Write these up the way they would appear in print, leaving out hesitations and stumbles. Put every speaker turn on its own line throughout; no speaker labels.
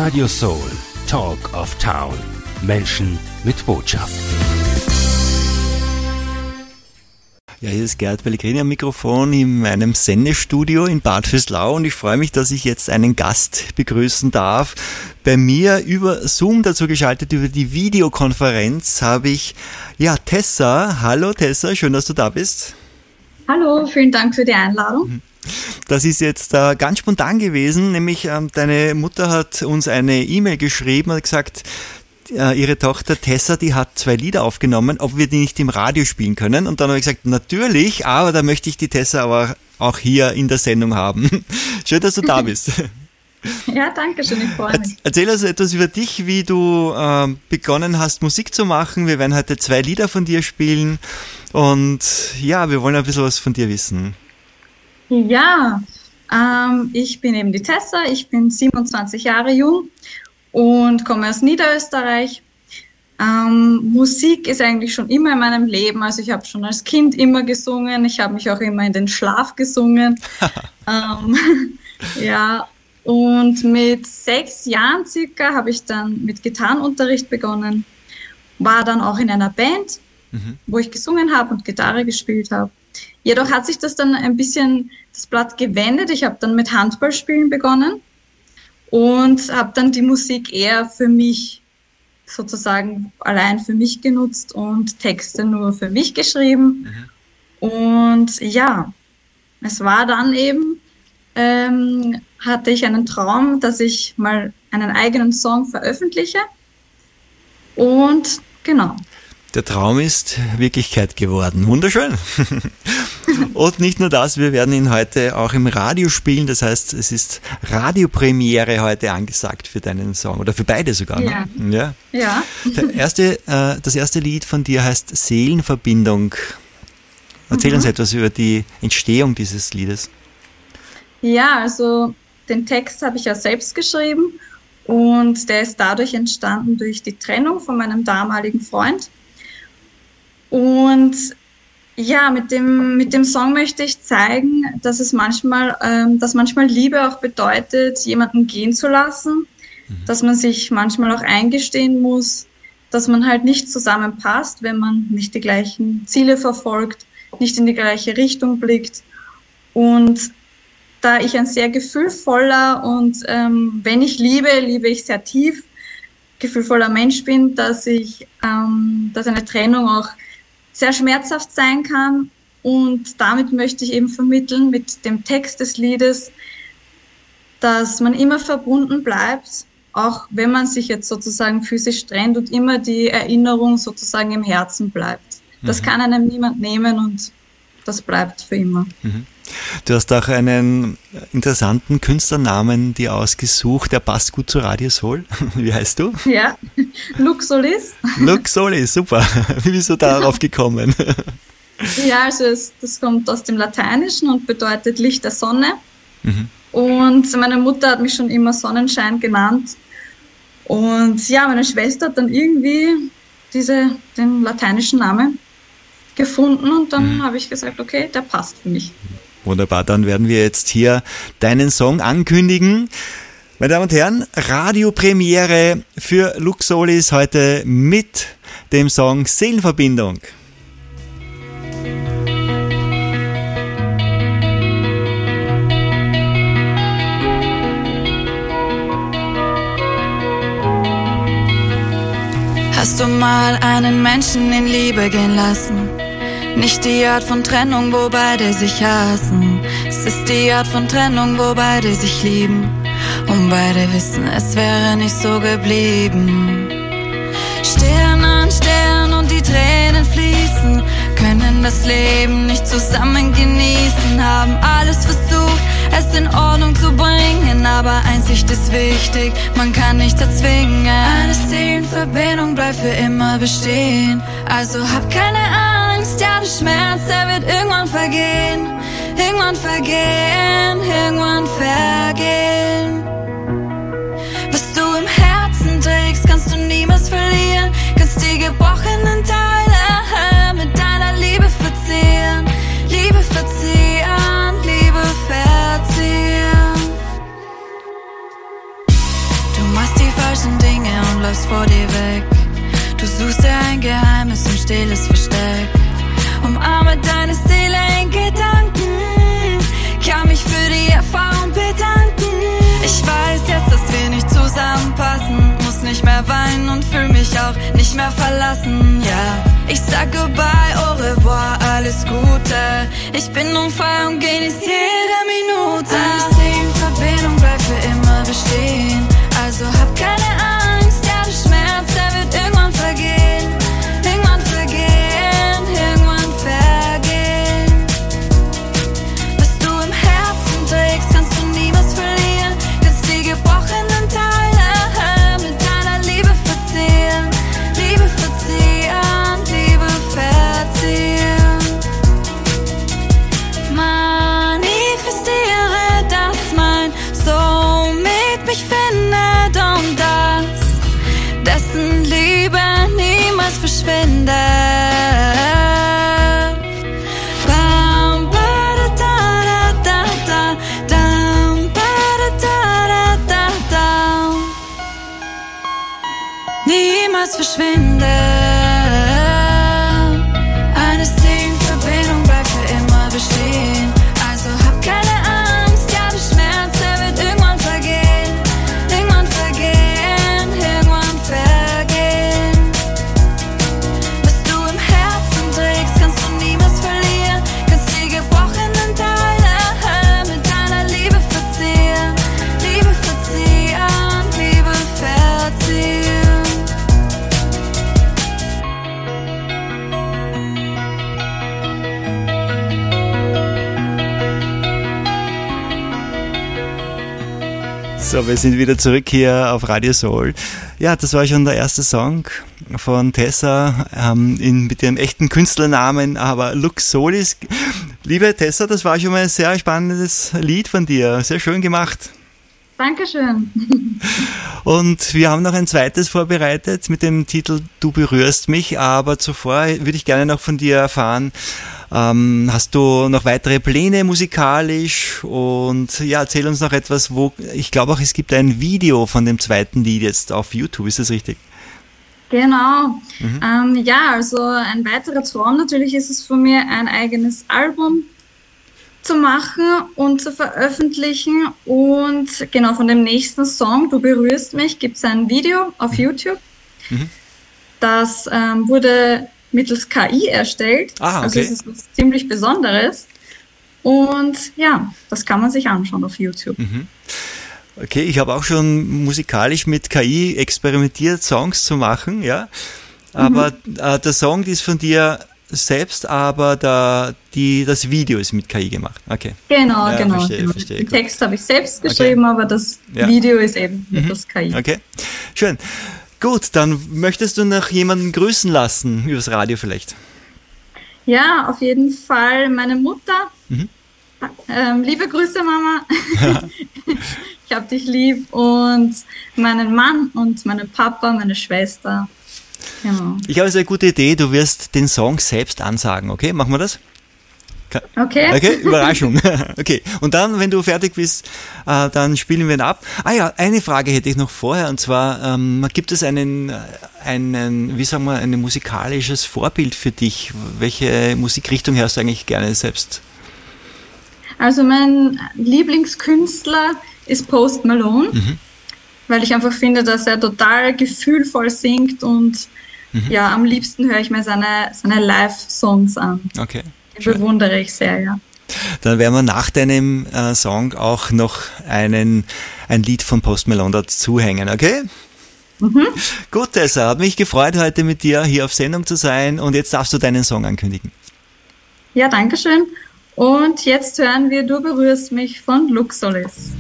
Radio Soul, Talk of Town. Menschen mit Botschaft.
Ja, hier ist Gerd Pellegrini am Mikrofon in meinem Sendestudio in Bad Vöslau und ich freue mich, dass ich jetzt einen Gast begrüßen darf. Bei mir über Zoom dazu geschaltet, über die Videokonferenz habe ich Tessa. Hallo Tessa, schön, dass du da bist.
Hallo, vielen Dank für die Einladung.
Das ist jetzt ganz spontan gewesen, nämlich deine Mutter hat uns eine E-Mail geschrieben und hat gesagt, ihre Tochter Tessa, die hat 2 Lieder aufgenommen, ob wir die nicht im Radio spielen können. Und dann habe ich gesagt, natürlich, aber da möchte ich die Tessa aber auch hier in der Sendung haben. Schön, dass du da bist.
Ja, danke schön, ich freue mich.
Erzähl also etwas über dich, wie du begonnen hast, Musik zu machen. Wir werden heute 2 Lieder von dir spielen und ja, wir wollen ein bisschen was von dir wissen.
Ja, ich bin eben die Tessa, ich bin 27 Jahre jung und komme aus Niederösterreich. Musik ist eigentlich schon immer in meinem Leben, also ich habe schon als Kind immer gesungen, ich habe mich auch immer in den Schlaf gesungen. Ja, und mit 6 Jahren circa habe ich dann mit Gitarrenunterricht begonnen, war dann auch in einer Band, wo ich gesungen habe und Gitarre gespielt habe. Jedoch hat sich das dann ein bisschen das Blatt gewendet. Ich habe dann mit Handballspielen begonnen und habe dann die Musik eher für mich sozusagen allein für mich genutzt und Texte nur für mich geschrieben. Und ja, es war dann eben, hatte ich einen Traum, dass ich mal einen eigenen Song veröffentliche. Und genau.
Der Traum ist Wirklichkeit geworden. Wunderschön. Und nicht nur das, wir werden ihn heute auch im Radio spielen. Das heißt, es ist Radiopremiere heute angesagt für deinen Song oder für beide sogar.
Ja.
Ne?
Ja.
Das erste Lied von dir heißt Seelenverbindung. Erzähl uns etwas über die Entstehung dieses Liedes.
Ja, also den Text habe ich ja selbst geschrieben und der ist dadurch entstanden durch die Trennung von meinem damaligen Freund. Und ja, mit dem Song möchte ich zeigen, dass es manchmal Liebe auch bedeutet, jemanden gehen zu lassen, dass man sich manchmal auch eingestehen muss, dass man halt nicht zusammenpasst, wenn man nicht die gleichen Ziele verfolgt, nicht in die gleiche Richtung blickt. Und da ich ein sehr gefühlvoller und wenn ich liebe ich sehr tief, gefühlvoller Mensch bin, dass eine Trennung auch sehr schmerzhaft sein kann und damit möchte ich eben vermitteln mit dem Text des Liedes, dass man immer verbunden bleibt, auch wenn man sich jetzt sozusagen physisch trennt und immer die Erinnerung sozusagen im Herzen bleibt. Das kann einem niemand nehmen und das bleibt für immer.
Du hast auch einen interessanten Künstlernamen dir ausgesucht, der passt gut zu Radio Soul. Wie heißt du?
Ja, Luxolis.
Luxolis, super. Wie bist du darauf gekommen?
Ja, also das kommt aus dem Lateinischen und bedeutet Licht der Sonne. Und meine Mutter hat mich schon immer Sonnenschein genannt. Und ja, meine Schwester hat dann irgendwie den lateinischen Namen gefunden und dann habe ich gesagt, okay, der passt für mich.
Wunderbar, dann werden wir jetzt hier deinen Song ankündigen. Meine Damen und Herren, Radiopremiere für Luxolis heute mit dem Song Seelenverbindung.
Hast du mal einen Menschen in Liebe gehen lassen? Nicht die Art von Trennung, wo beide sich hassen. Es ist die Art von Trennung, wo beide sich lieben. Und beide wissen, es wäre nicht so geblieben. Stern an Stern und die Tränen fließen, können das Leben nicht zusammen genießen. Haben alles versucht, es in Ordnung zu bringen, aber Einsicht ist wichtig, man kann nicht erzwingen. Eine Seelenverbindung bleibt für immer bestehen, also hab keine Angst, ja der Schmerz, der wird irgendwann vergehen. Irgendwann vergehen, irgendwann vergehen. Was du im Herzen trägst, kannst du niemals verlieren. Kannst die gebrochenen Teile mit deiner Liebe verzieren. Liebe verzieren, Liebe verzieren. Du machst die läufst vor dir weg. Du suchst dir ein geheimes und stilles Versteck. Umarme deine Seele in Gedanken, kann mich für die Erfahrung bedanken. Ich weiß jetzt, dass wir nicht zusammenpassen, muss nicht mehr weinen und fühl mich auch nicht mehr verlassen, ja. Ich sag goodbye, au revoir, alles Gute. Ich bin nun frei und genieß jede Minute. Eine Seelenverbindung bleibt für immer bestehen, also hab keine Angst, ja, der Schmerz, der wird irgendwann vergehen. Irgendwann vergehen, irgendwann vergehen. Was du im Herzen trägst, kannst du niemals verlieren. Kannst die gebrochenen Teile mit deiner Liebe verzieren. Liebe verzieren, Liebe verzieren. Manifestiere, dass mein Soulmate mich findet und dass dessen Liebe niemals verschwindet. Bam, ba, da, da, da, da, dam, ba, da, da, da, da. Niemals verschwindet. Eine Seelenverbindung bleibt für immer bestehen, also hab keine Angst, ja, der Schmerz, der wird irgendwann vergehen. Irgendwann vergehen, irgendwann vergehen. Was du im Herzen trägst, kannst du niemals verlieren. Kannst die gebrochenen Teile mit deiner Liebe verzieren. Liebe verzieren, Liebe verzieren.
So, wir sind wieder zurück hier auf Radio Soul. Ja, das war schon der erste Song von Tessa mit ihrem echten Künstlernamen, aber Lux Solis. Liebe Tessa, das war schon mal ein sehr spannendes Lied von dir. Sehr schön gemacht.
Dankeschön.
Und wir haben noch ein zweites vorbereitet mit dem Titel Du berührst mich, aber zuvor würde ich gerne noch von dir erfahren, hast du noch weitere Pläne musikalisch? Und ja, erzähl uns noch etwas, ich glaube auch, es gibt ein Video von dem zweiten Lied jetzt auf YouTube, ist das richtig?
Genau. Ja, also ein weiterer Traum natürlich ist es von mir, ein eigenes Album zu machen und zu veröffentlichen. Und genau von dem nächsten Song, Du berührst mich, gibt es ein Video auf YouTube. Das wurde mittels KI erstellt.
Ah, okay.
Also es ist was ziemlich Besonderes. Und ja, das kann man sich anschauen auf YouTube.
Okay, ich habe auch schon musikalisch mit KI experimentiert, Songs zu machen, ja. Aber der Song ist von dir selbst, aber das Video ist mit KI gemacht. Okay.
Genau,
ja,
genau.
Verstehe,
Den Text habe ich selbst geschrieben, aber das Video ist eben mit das KI.
Okay, schön. Gut, dann möchtest du noch jemanden grüßen lassen, übers Radio vielleicht?
Ja, auf jeden Fall meine Mutter. Liebe Grüße, Mama. Ich hab dich lieb. Und meinen Mann und meinen Papa, meine Schwester. Genau.
Ich habe eine sehr gute Idee, du wirst den Song selbst ansagen, okay? Machen wir das?
Okay.
Okay, Überraschung. Okay, und dann, wenn du fertig bist, dann spielen wir ihn ab. Ah ja, eine Frage hätte ich noch vorher, und zwar, gibt es ein musikalisches Vorbild für dich? Welche Musikrichtung hörst du eigentlich gerne selbst?
Also mein Lieblingskünstler ist Post Malone, weil ich einfach finde, dass er total gefühlvoll singt und ja, am liebsten höre ich mir seine Live-Songs an.
Okay.
Die bewundere ich sehr, ja.
Dann werden wir nach deinem Song auch noch ein Lied von Post Malone dazu hängen, okay? Gut, Tessa, hat mich gefreut, heute mit dir hier auf Sendung zu sein, und jetzt darfst du deinen Song ankündigen.
Ja, danke schön. Und jetzt hören wir Du berührst mich von Lux Solis.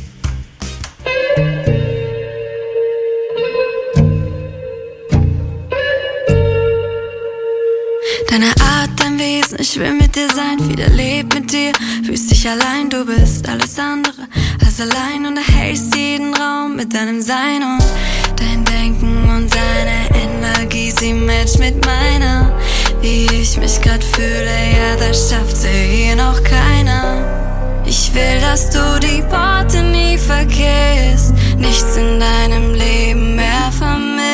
Deine Art, dein Wesen, ich will mit dir sein, wieder leb mit dir, fühlst dich allein, du bist alles andere als allein und erhältst jeden Raum mit deinem Sein und dein Denken und deine Energie, sie matcht mit meiner, wie ich mich grad fühle, ja, das schafft sie hier noch keiner. Ich will, dass du die Worte nie vergisst, nichts in deinem Leben mehr vermisst.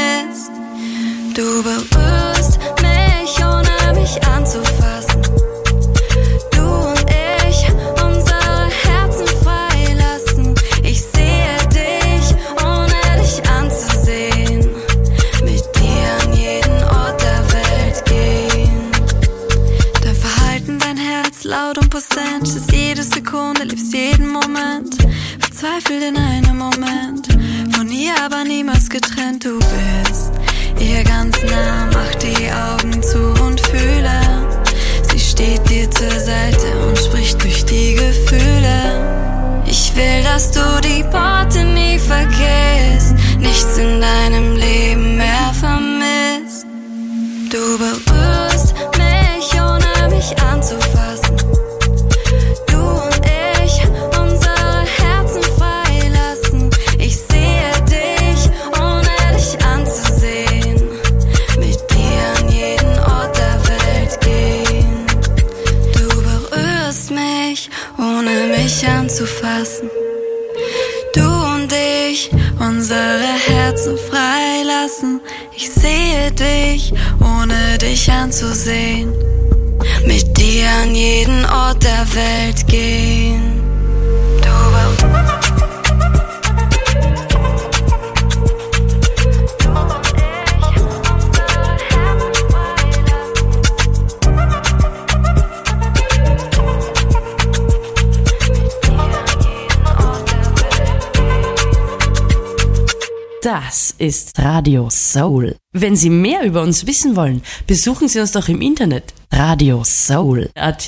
jeden Moment, verzweifelt in einem Moment, von ihr aber niemals getrennt. Du bist ihr ganz nah, mach die Augen zu und fühle, sie steht dir zur Seite und spricht durch die Gefühle. Ich will, dass du die Worte nie vergisst, nichts in deinem Leben mehr vermisst. Du berührst mich, ohne mich anzufassen. Du und ich, unsere Herzen freilassen. Ich sehe dich, ohne dich anzusehen. Mit dir an jeden Ort der Welt gehen. Du berührst mich, ohne mich anzufassen. Du und ich, unsere Herzen freilassen. Ich sehe dich, ohne dich anzusehen. Mit dir an jeden Ort der Welt gehen.
Das ist Radio Soul. Wenn Sie mehr über uns wissen wollen, besuchen Sie uns doch im Internet radiosoul.at.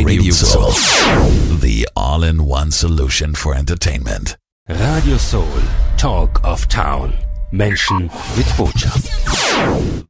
Radio Soul. The all-in-one solution for entertainment.
Radio Soul, Talk of Town. Menschen mit Botschaft.